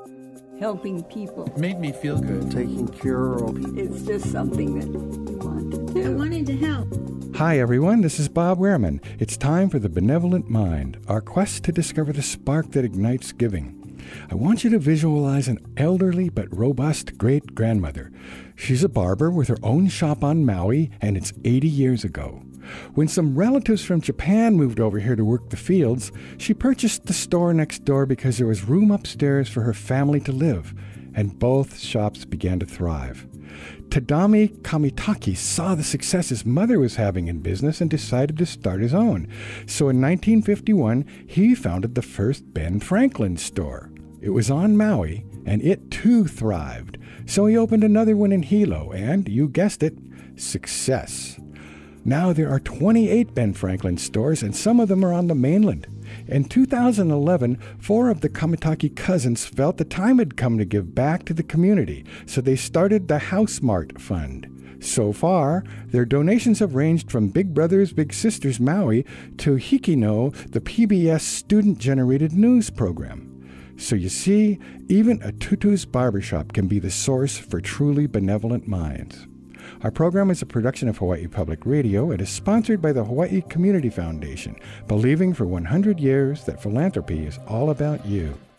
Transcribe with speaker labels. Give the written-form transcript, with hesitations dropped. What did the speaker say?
Speaker 1: helping people.
Speaker 2: It made me feel good.
Speaker 3: Taking care of people.
Speaker 1: It's just something that you want to do.
Speaker 4: I wanted to help.
Speaker 5: Hi, everyone. This is Bob Wehrman. It's time for The Benevolent Mind, our quest to discover the spark that ignites giving. I want you to visualize an elderly but robust great-grandmother. She's a barber with her own shop on Maui, and it's 80 years ago. When some relatives from Japan moved over here to work the fields, she purchased the store next door because there was room upstairs for her family to live, and both shops began to thrive. Tadami Kamitaki saw the success his mother was having in business and decided to start his own. So in 1951, he founded the first Ben Franklin store. It was on Maui, and it too thrived. So he opened another one in Hilo, and, you guessed it, success. Now there are 28 Ben Franklin stores, and some of them are on the mainland. In 2011, 4 of the Kamitaki cousins felt the time had come to give back to the community, so they started the Housemart Fund. So far, their donations have ranged from Big Brothers Big Sisters Maui to Hikino, the PBS student-generated news program. So you see, even a Tutu's Barbershop can be the source for truly benevolent minds. Our program is a production of Hawaii Public Radio and is sponsored by the Hawaii Community Foundation, believing for 100 years that philanthropy is all about you.